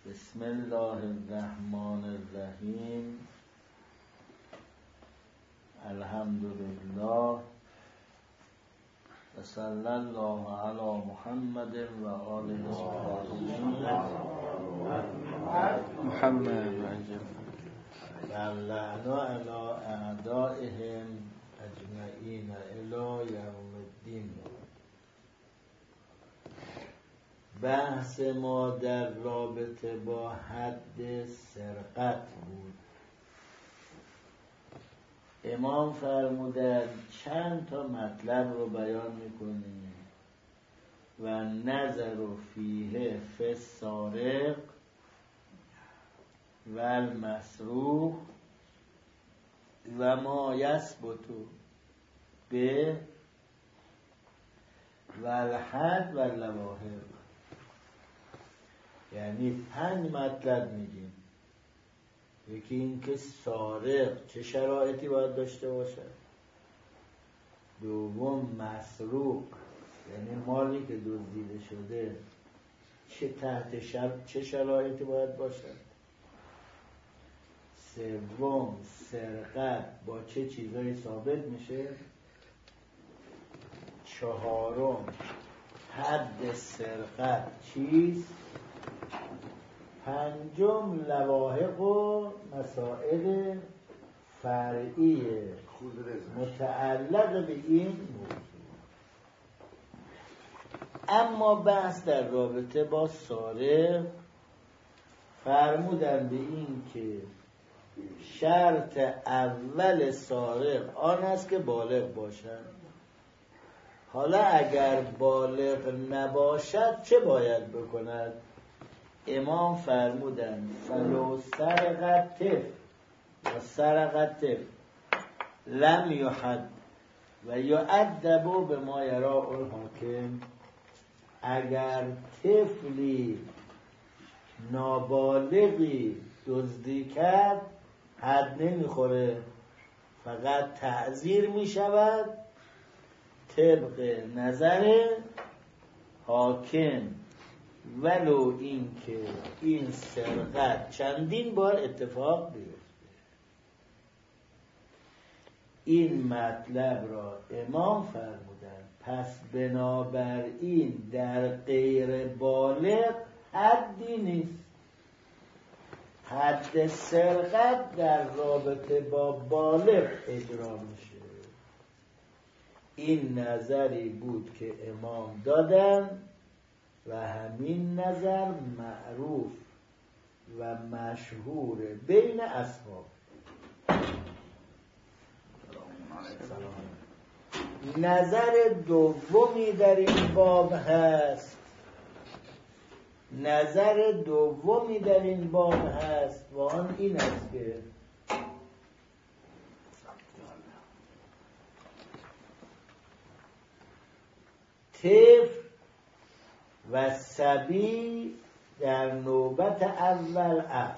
بسم الله الرحمن الرحیم. الحمد لله و صلی الله علی محمد و آله الطاهرین محمد و لعنا علی اعدائهم اجمعین الی یوم الدین. بحث ما در رابطه با حد سرقت بود. امام فرمودند چند تا مطلب رو بیان میکنیم و نظر فیه فی السارق و المسروق و ما یثبت به و الحد و اللواهر. یعنی 5 مطلب میگیم. یکی این که سارق چه شرایطی باید داشته باشد. دوم مسروق، یعنی مالی که دزدیده شده چه شرایطی باید باشد. سوم سرقت با چه چیزایی ثابت میشه. چهارم حد سرقت چیست. پنجم لواحق و مسائل فرعی متعلق به این موضوع. اما بحث در رابطه با سارق فرمودن به این که شرط اول سارق آن است که بالغ باشد. حالا اگر بالغ نباشد چه باید بکند؟ امام فرمودند فلو سرقت طفل و سرقت طفل لم یحد و یؤدب بما یراه الحاکم. اگر طفلی نابالغی دزدی کرد حد نمیخوره، فقط تعزیر میشود طبق نظر حاکم، ولو این که این سرقت چندین بار اتفاق بیفته. این مطلب را امام فرمودند. پس بنابراین در غیر بالغ حدی نیست. حد سرقت در رابطه با بالغ اجرا میشه. این نظری بود که امام دادن و همین نظر معروف و مشهور بین اصحاب. نظر دومی در این باب هست. نظر دومی در این باب هست و آن این است که طفل و صبی در نوبت اول عفو،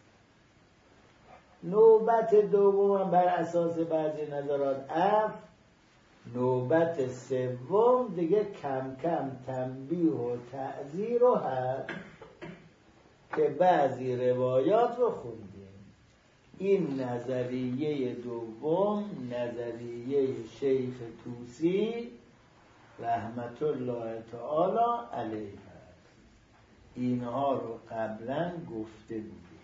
نوبت دوم بر اساس بعضی نظرات عفو، نوبت سوم دیگه کم کم تنبیه و تعزیر و حد که بعضی روایات رو خوندیم. این نظریه دوم نظریه شیخ طوسی رحمت الله تعالی علیه است. اینها رو قبلا گفته بودیم.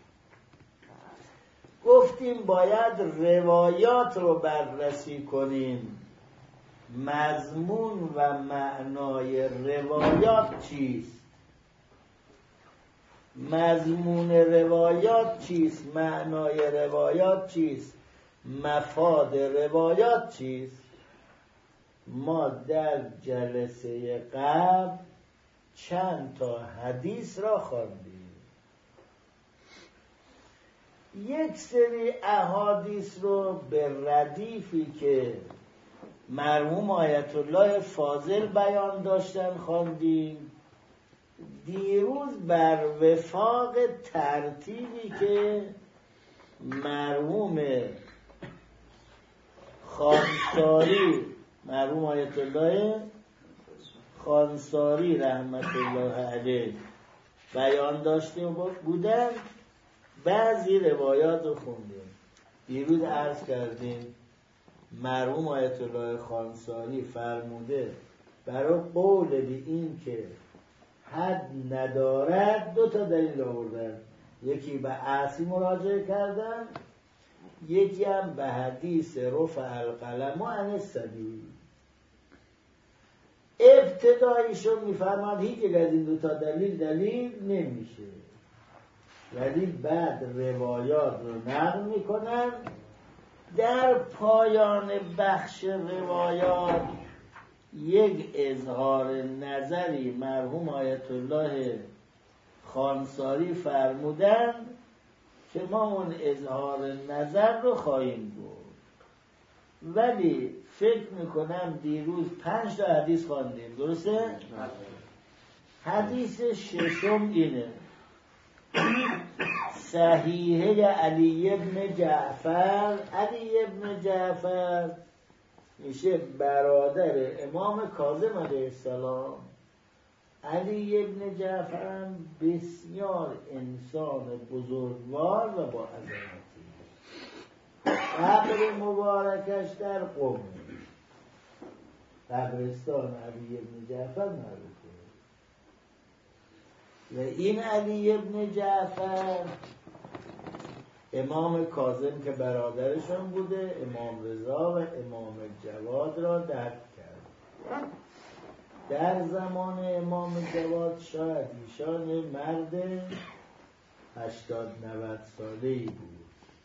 گفتیم باید روایات رو بررسی کنیم. مضمون و معنای روایات چیست؟ مضمون روایات چیست؟ معنای روایات چیست؟ مفاد روایات چیست؟ ما در جلسه قبل چند تا حدیث را خواندیم. یک سری احادیث رو به ردیفی که مرحوم آیت الله فاضل بیان داشتن خواندیم. دیروز بر وفاق ترتیبی که مرحوم خانساری، مرحوم آیت الله خانساری رحمت الله علیه بیان داشته بودن. بعضی روایات رو خوندیم. دیروز عرض کردیم مرحوم آیت الله خانساری فرموده برای قول به این که حد ندارد 2 دلیل آوردن. یکی به عاصی مراجعه کردن، یکی هم به حدیث رفع القلم عن الصبی. ابتدایشون میفرماد هیچ یک از این 2 دلیل نمیشه، ولی بعد روایات رو نقل میکنن. در پایان بخش روایات یک اظهار نظری مرحوم آیت الله خانساری فرمودن که ما اون اظهار نظر رو خواهیم گفت. ولی فکر میکنم دیروز 5 حدیث خواندیم، درسته؟ حدیث ششم اینه: صحیحه علی ابن جعفر. علی ابن جعفر میشه برادر امام کاظم علیه السلام. علی ابن جعفر بسیار انسان بزرگوار و با عظمتی. قبر مبارکش در قم، قبرستان علی ابن جعفر معروفه. و این علی ابن جعفر امام کاظم که برادرشون بوده، امام رضا و امام جواد را درک کرد. در زمان امام جواد شاید ایشان مرد 80-90 ساله‌ای بود.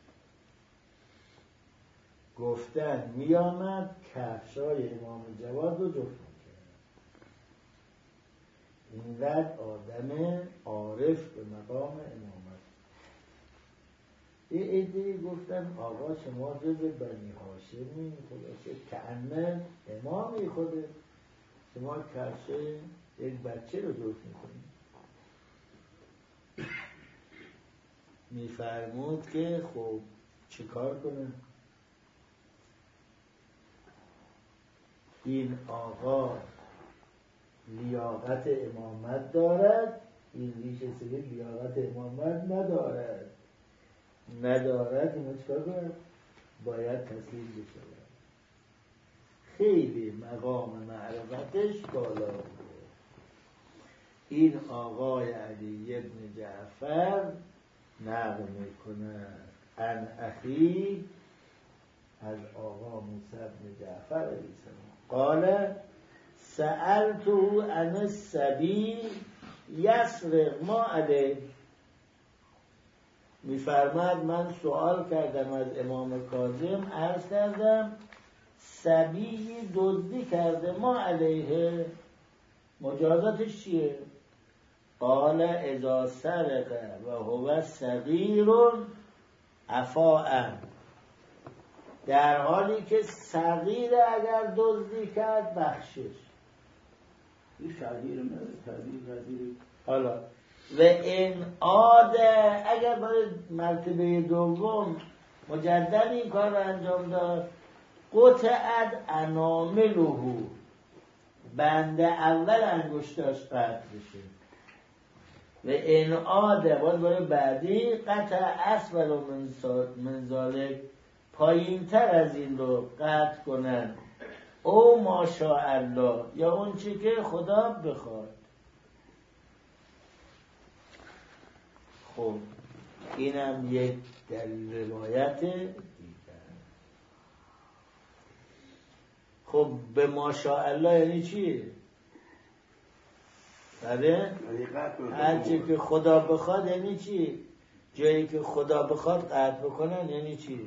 گفتن می آمد کفشای امام جواد رو جفت می‌کرد. اینقدر آدم عارف به مقام امامت. یه عده‌ای گفتن آقا شما جز بنی هاشمی، خلاصه کأنه امامی خوده، شما کفش یک بچه رو جفت می‌کنید. می‌فرمود که خب چیکار کنه؟ این آقا لیاقت امامت دارد، این ریش سفید لیاقت امامت ندارد. اینو چیکار کنه؟ باید تسلیم بشه. خیلی مقام معرفتش بالا بوده. این آقای علی ابن جعفر نقل میکنه ان اخی از آقا موسی بن جعفر علیه السلام قال سألته عن الصبی یسرق ما علیه. میفرماد من سوال کردم از امام کاظم، عرض کردم صبی دزدی کرده، ما علیه مجازاتش چیه؟ قال اذا سرق و هو صغیر عفاء. در حالی که صغیر اگر دزدی کرد بخشش. این صغیر حالا و این عاده اگر برای مرتبه دوم مجدد این کار رو انجام داد قطعت انامله، بند اول انگشتاش قطع بشه. و این عاده باید برای بعدی قطع اسفل و منزالک، پایین تر از این رو قطع کنن، او ماشاءالله، یا اون چی که خدا بخواد. خب اینم یک دلیل روایت دیگر. خب به ماشاءالله یعنی چی؟ بله؟ هرچی که خدا بخواد یعنی چی؟ جایی که خدا بخواد قطع بکنن یعنی چی؟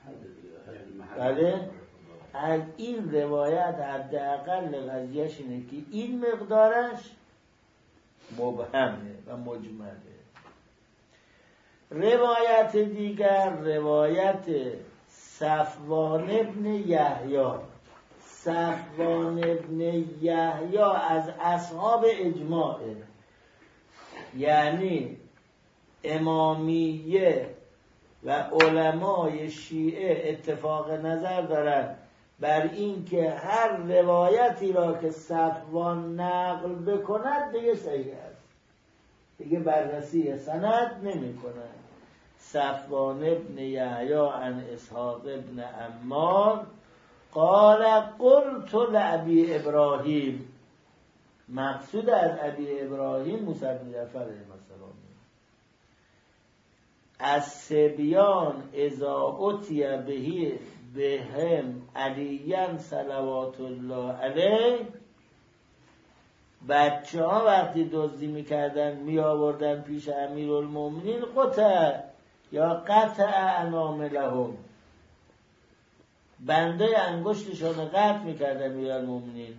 بله؟ از این روایت حداقل قضیهش اینه که این مقدارش مبهمه و مجمله. روایت دیگر روایت صفوان ابن یحیی. صفوان ابن یحیی از اصحاب اجماعه، یعنی امامیه و علمای شیعه اتفاق نظر دارند بر این که هر روایتی را که صفوان نقل بکند دیگه صحیح است. دیگه بررسی سند نمی کنن. صفوان ابن یحیی عن اسحاق ابن عمار قال قلت لابی ابراهیم، مقصود از ابی ابراهیم موسی بن جعفر علیه السلام، از سبیان اذا اتی بهی بهم علیاً صلوات الله علیه، بچه ها وقتی دزدی میکردن می آوردن پیش امیرالمومنین قطع یا قطع اناملهم، بنده انگشتشون قطع میکردن امیرالمومنین.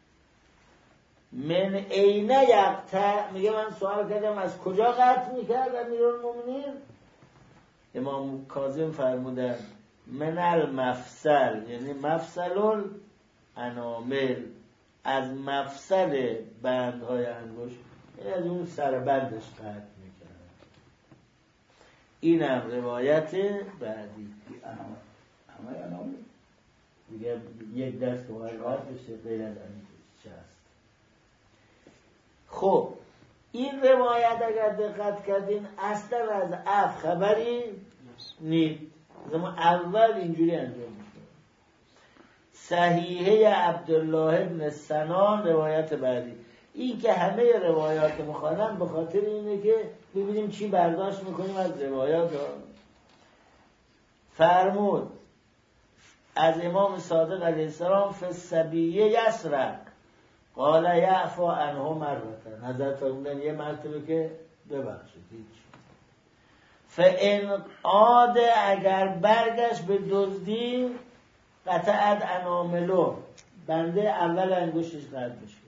من عین یقطع، میگه من سوال کردم از کجا قطع میکرد امیرالمومنین؟ امام کاظم فرمودن من المفصل، یعنی مفصل الانامل، از مفصل بندهای انگشت، یعنی از اون سربندش قطع میکرد. اینم روایت بعدی. همه انامل دیگه یک دست باید قطع بشه غیر از انگشت هست. خب این روایت اگر دقت کردین اصلا از اف خبری نیست، ما اول اینجوری انجام میشه. صحیحه عبدالله ابن سنان روایت بعدی. این که همه روایات مخالم به خاطر اینه که ببینیم چی برداشت میکنیم از روایات ها. فرمود از امام صادق علیه السلام فی الصبیه یسرق قال یعفو عنه مرتن، حضرت فرمودن یه مرتبه که ببخشید هیچ. فان عاد، اگر برگشت به دزدی قطعت اناملو، بنده اول انگشتش قطع بشه.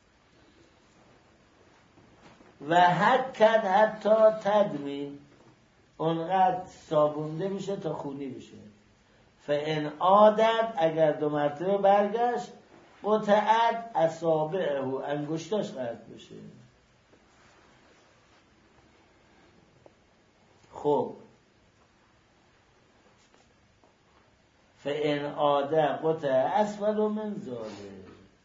و حکت حتی تدمی، اونقدر صابونده میشه تا خونی بشه. فان عادت، اگر دو مرتبه برگشت قطعت اصابعه، انگشتاش قطع بشه. خب فان عاد قطع اسفل من ذاله.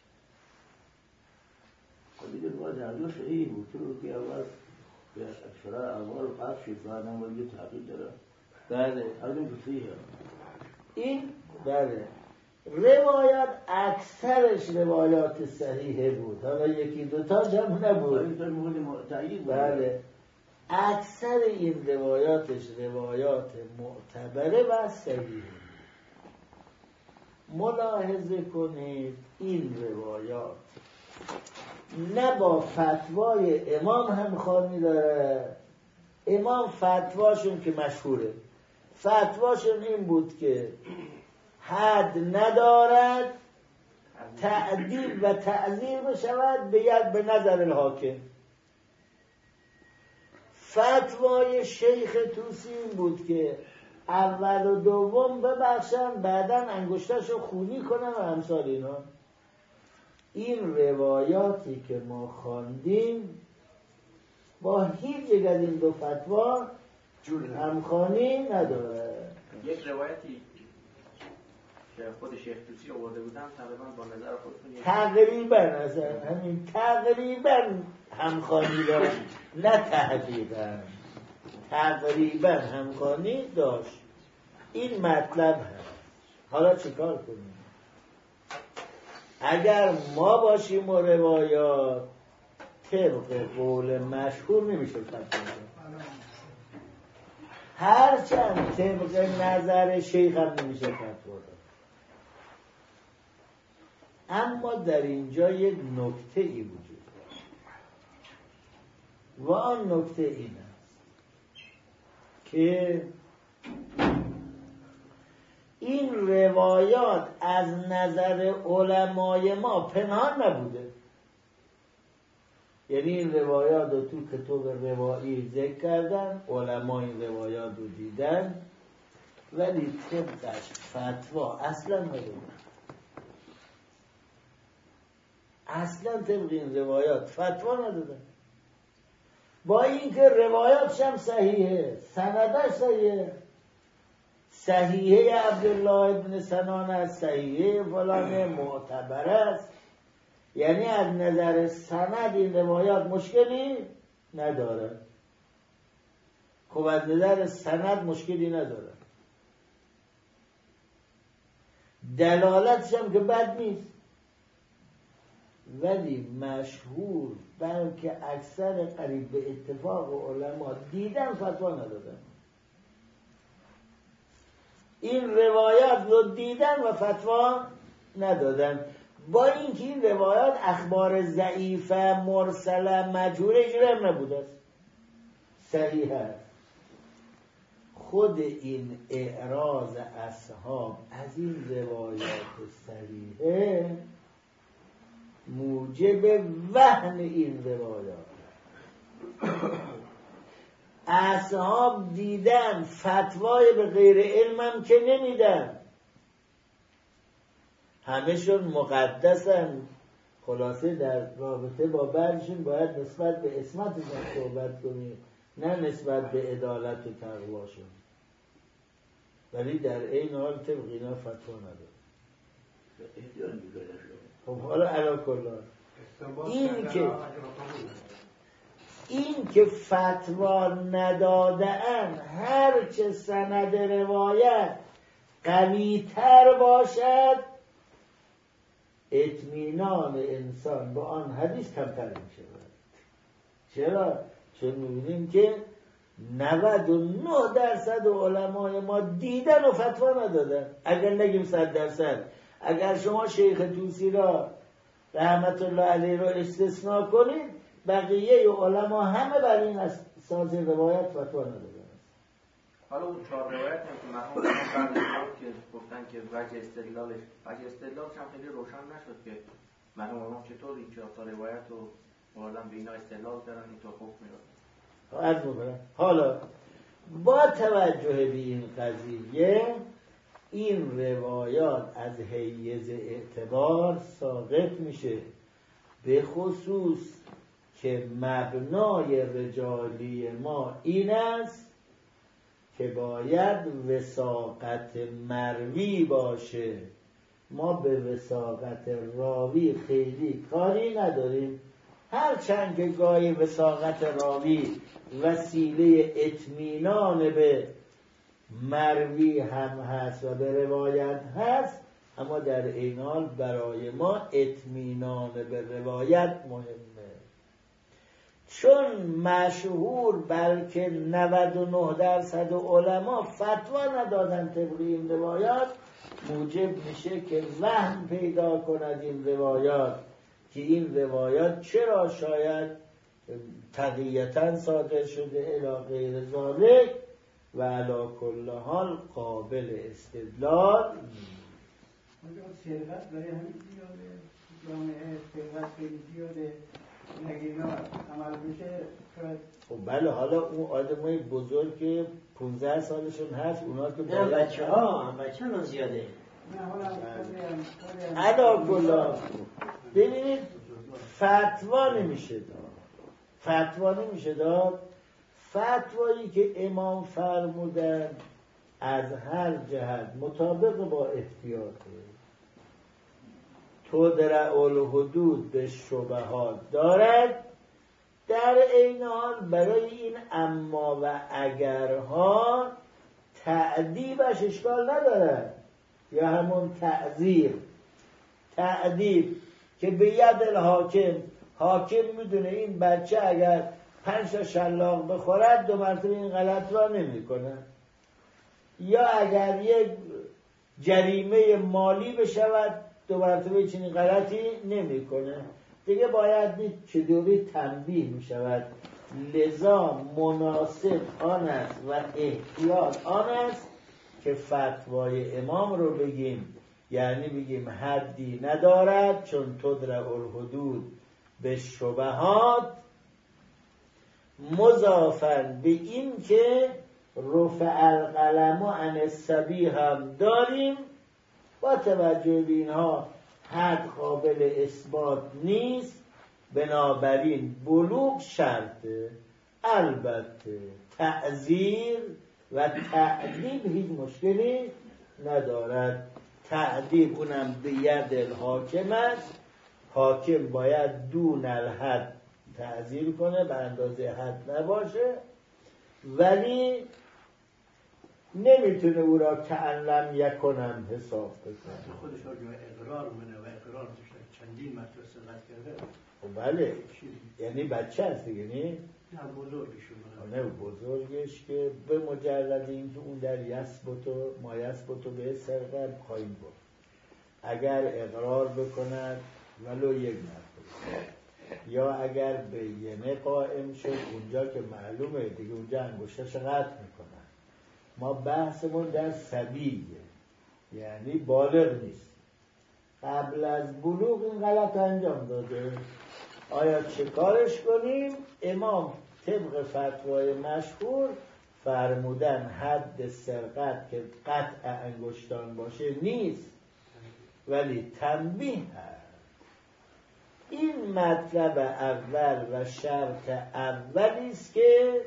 دیگه باید عقل صحیح بود، تو که اول به اکثر اول قطع شد، بعدم باید یه تحقیق داره. بله عقل صحیحه. این بله روایات اکثرش روایات صحیحه بود، حالا یکی دوتا هم نبود. بله اکثر این روایاتش روایات معتبره و صحیحه. ملاحظه کنید این روایات نه با فتوای امام همخوانی داره. امام فتواشون که مشهوره، فتواشون این بود که حد ندارد، تعدیل و تعزیر بشود به نظر الحاکم. فتوای شیخ طوسی این بود که اول و دوم ببخشن، بعداً انگشتاشو خونی کنن و امثال اینا. این روایاتی که ما خواندیم با هیچ یک از این دو فتوا همخوانی نداره. یک روایتی که خود شیخ طوسی آورده بودن تقریبا با نظر خودتون تقریبا اصلا همین تقریبا همخوانی داره، نه تقریبا همخوانی داشت. این مطلب هست. حالا چیکار کنیم؟ اگر ما باشیم و روایات طبق قول مشهور نمیشه فتوا داد، هرچند طبق نظر شیخ هم نمیشه فتوا داد. اما در اینجا یک نکته ای وجود دارد و آن نکته این است که این روایات از نظر علمای ما پنهان نبوده. یعنی این روایات رو تو کتب روایی ذکر کردن، علما این روایات رو دیدن، ولی طبقش فتوا اصلا نداره. اصلا طبق این روایات فتوا ندادن، با اینکه روایاتش هم صحیحه، سندش صحیحه. صحیحه عبدالله ابن سنان است، صحیحه فلان معتبر است، یعنی از نظر سند این روایات مشکلی نداره. خب از نظر سند مشکلی نداره، دلالتش هم که بد نیست، ولی مشهور بلکه اکثر قریب به اتفاق علما دیدن فتوا ندادن. این روایات رو دیدن و فتوا ندادن، با اینکه این روایات اخبار ضعیفه مرسله مجهوله اجرام نبوده است، صحیح است. خود این اعراض اصحاب از این روایات صریحه موجب وهن این روایات. اصحاب دیدن، فتوای به غیر علمم که نمیدن، همه‌شون مقدسن. خلاصه در رابطه با بعضشون باید نسبت به عصمتشون صحبت کنیم، نه نسبت به عدالت و تقواشون، ولی در این حال طبق اینا فتوا نداره. خب حالا علا کلا این که فتوا ندادن، هر چه سند روایت قوی تر باشد اطمینان انسان با آن حدیث کمتر می شود. چرا؟ چون می‌بینیم که 99% علمای ما دیدن و فتوا ندادن. اگر نگیم 100%، اگر شما شیخ طوسی را رحمت الله علیه را استثناء کنید، بقیه علما همه بر این اساس روایت فتوا ندادن. حالا اون 4 روایت هم که مرحوم بعد که گفتن که وجه استدلالش هم خیلی روشن نشد که مرحوم امام چطور این 4 تا روایت رو اوردن به اینا استدلال کردن اینطور حکم میدادن. حالا با توجه به این قضیه این روایات از حیز اعتبار ساقط میشه، به خصوص که مبنای رجالی ما این است که باید وثاقت مروی باشه. ما به وثاقت راوی خیلی کاری نداریم، هرچند که گاهی وثاقت راوی وسیله اطمینان به مروی هم هست و به روایت هست، اما در این حال برای ما اطمینان به روایت مهمه. چون مشهور بلکه 99% علما فتوا ندادن طبق این روایات، موجب میشه که وهم پیدا کند این روایات که این روایات چرا شاید تقییتاً صادر شده الی غیر ذالک و علی کل حال قابل استدلال نیست. سرقت برای همین زیاده، جامعه سرقت خیلی زیاده، نگه اینا عمل بشه شاید. خب بله، حالا اون آدمای بزرگ که 15 سالشون هست، اونا که نه بچه ها زیاده. نه حالا علا کلا ببینید فتوا نمیشه داد. فتوایی که امام فرمودن از هر جهت مطابق با احتیاطه، تدرع الحدود به شبهات دارد، در این حال برای این اما و اگرها تعدیبش اشکال ندارد، یا همون تعدیب که به ید حاکم میدونه این بچه اگر 5 تا شلاق بخورد 2 مرتبه این غلط را نمی کنه، یا اگر یک جریمه مالی بشود 2 مرتبه چنین غلطی نمی کنه. دیگه باید دید چطوری تنبیه می شود. لذا مناسب آن است و احتیاط آن است که فتوای امام رو بگیم، یعنی بگیم حدی ندارد، چون تدرع الحدود به شبهات، مضافاً به این که رفع القلم عن الصبی هم داریم. با توجه به اینها حد قابل اثبات نیست، بنابراین بلوغ شرطه. البته تعزیر و تعدیب هیچ مشکلی ندارد. تعدیب اونم به ید الحاکم است، حاکم باید دون الحد تعزیر کنه، به اندازه حد نباشه، ولی نمیتونه او را کأن یکنم حساب بکنه. خودش را جای اقرار منه و اقرار توش چندین مرتبه سرقت کرده. بله، یعنی بچه هست دیگه، نه بزرگشون نه بزرگش که به مجرد اینکه اون در یثبتو ما یثبتو به سرقت خواهیم بود. اگر اقرار بکند ولو یک مرتبه، یا اگر بینه قائم شد اونجا که معلومه دیگه اونجا انگشتش قطع میکنن. ما بحثمون در سبیه، یعنی بالغ نیست، قبل از بلوغ این غلط انجام داده. آیا چه کارش کنیم؟ امام طبق فتوای مشهور فرمودن حد سرقت که قطع انگشتان باشه نیست، ولی تنبیه هست. این مطلب اول و شرط اولی است که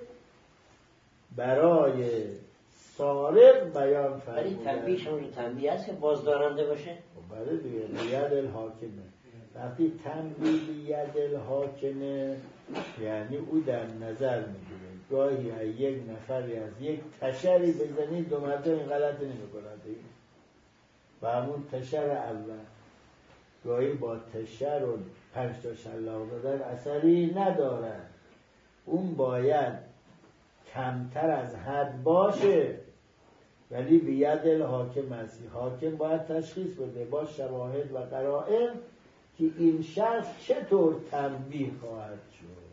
برای سارق بیان فرمودن. ولی تنبیه شما تنبیه هست که بازدارنده باشه؟ بله دیگه، بید الحاکمه. وقتی تنبیه بید الحاکمه یعنی او در نظر میگیره گاهی یک نفری از یک تشری بزنید دو مرتبه این غلطی نمی‌کند و همون تشر اول گاهی با تشر و 5 تا شلاق دادن اثری ندارد. اون باید کمتر از حد باشه، ولی بید الحاکم است. حاکم باید تشخیص بده با شواهد و قرائن که این شخص چطور تنبیه خواهد شد.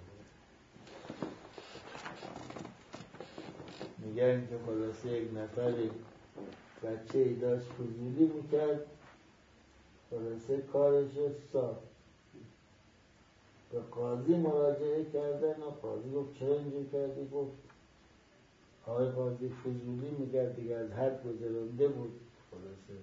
میگن که خلاصه یک نفری بچه ای داشت فضولی میکرد، خلاصه کارش ساخت، به قاضی مراجعه کردن و قاضی گفت چرا اینجور کردی؟ گفت آقای قاضی فضولی میکرد دیگه، از حد گذرانده بود خلاصه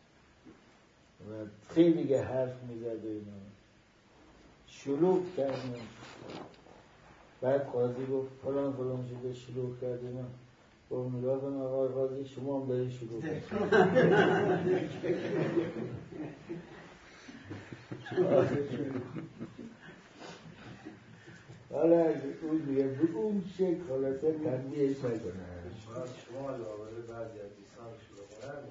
و خیلی دیگه حرف میزد و اینا شلوغ کردن. بعد قاضی گفت فلان فلان شده شلوغ کرد اینا. گفت نگاه کن آقای قاضی شما هم داری شلوغ کرد. حالا اون دیگه به اون شکل خلاصه تنبیهش نکنه. شما علاوه بعضی از دیسان شلوغ کنن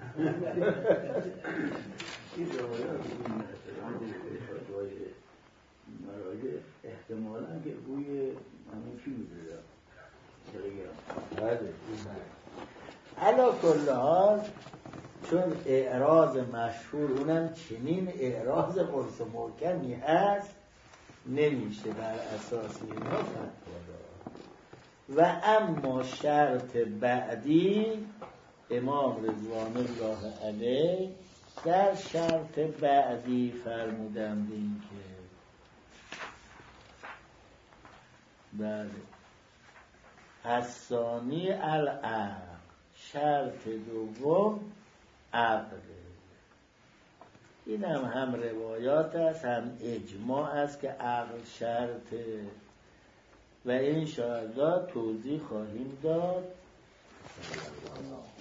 این روایات این فتوای مراجع احتمالاً که روی همون چی می‌ذاره تلگرام. بله علا کل حال چون اعراض مشهور اونم چنین اعراض قرص محکمی هست نمیشه بر اساس اینا فتوا داد. و اما شرط بعدی امام رضوان الله علیه در شرط بعدی فرمودند این که بله الثانی العقل، شرط دوم عقل. این هم روایات است هم اجماع است که عقل شرطه و انشاءالله توضیح خواهیم داد.